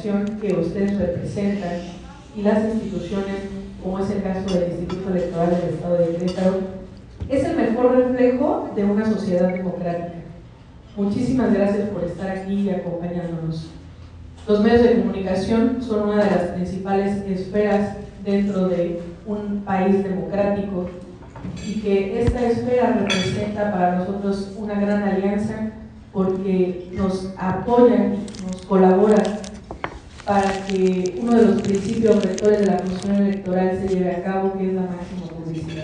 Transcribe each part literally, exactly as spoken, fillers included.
población que ustedes representan y las instituciones, como es el caso del Instituto Electoral del Estado de Querétaro, es el mejor reflejo de una sociedad democrática. Muchísimas gracias por estar aquí y acompañándonos. Los medios de comunicación son una de las principales esferas dentro de un país democrático y que esta esfera representa para nosotros una gran alianza porque nos apoyan y nos colaboran para que uno de los principios rectores de la función electoral se lleve a cabo, que es la máxima publicidad.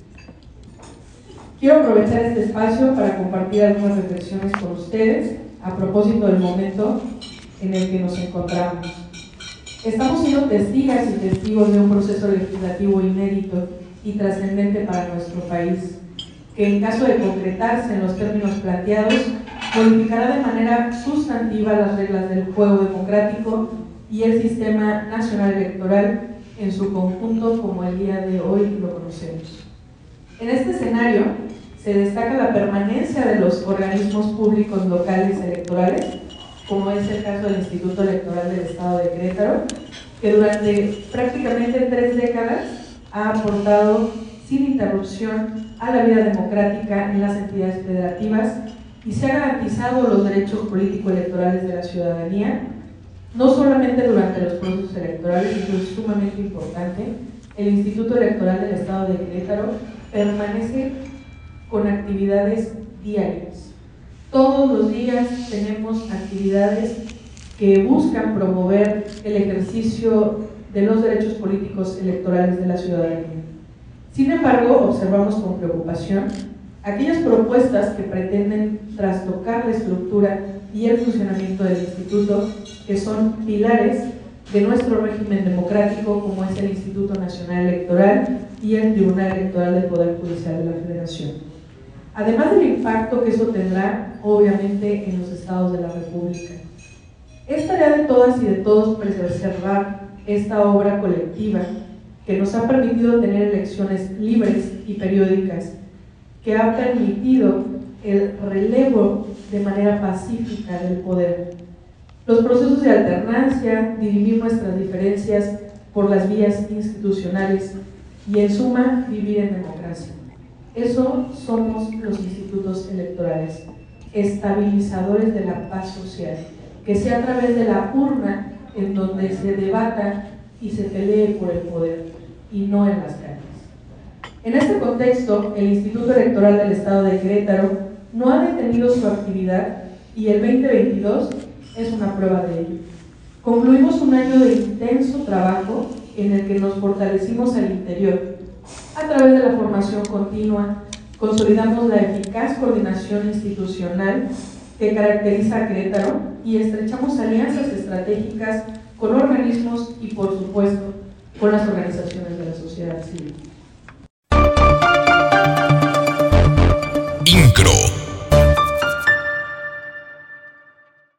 Quiero aprovechar este espacio para compartir algunas reflexiones con ustedes a propósito del momento en el que nos encontramos. Estamos siendo testigas y testigos de un proceso legislativo inédito y trascendente para nuestro país, que en caso de concretarse en los términos planteados, modificará de manera sustantiva las reglas del juego democrático y el sistema nacional electoral en su conjunto como el día de hoy lo conocemos. En este escenario se destaca la permanencia de los organismos públicos locales electorales, como es el caso del Instituto Electoral del Estado de Querétaro, que durante prácticamente tres décadas ha aportado sin interrupción a la vida democrática en las entidades federativas y se ha garantizado los derechos político-electorales de la ciudadanía, no solamente durante los procesos electorales, y eso es sumamente importante. El Instituto Electoral del Estado de Querétaro permanece con actividades diarias. Todos los días tenemos actividades que buscan promover el ejercicio de los derechos políticos electorales de la ciudadanía. Sin embargo, observamos con preocupación aquellas propuestas que pretenden trastocar la estructura y el funcionamiento del instituto, que son pilares de nuestro régimen democrático, como es el Instituto Nacional Electoral y el Tribunal Electoral del Poder Judicial de la Federación. Además del impacto que eso tendrá, obviamente, en los estados de la República. Es tarea de todas y de todos preservar esta obra colectiva que nos ha permitido tener elecciones libres y periódicas, que ha permitido el relevo de manera pacífica del poder. Los procesos de alternancia, dirimir nuestras diferencias por las vías institucionales y, en suma, vivir en democracia. Eso somos los institutos electorales, estabilizadores de la paz social, que sea a través de la urna en donde se debata y se pelee por el poder, y no en las calles. En este contexto, el Instituto Electoral del Estado de Querétaro no ha detenido su actividad y el veinte veintidós es una prueba de ello. Concluimos un año de intenso trabajo en el que nos fortalecimos al interior. A través de la formación continua, consolidamos la eficaz coordinación institucional que caracteriza a Querétaro y estrechamos alianzas estratégicas con organismos y, por supuesto, con las organizaciones de la sociedad civil.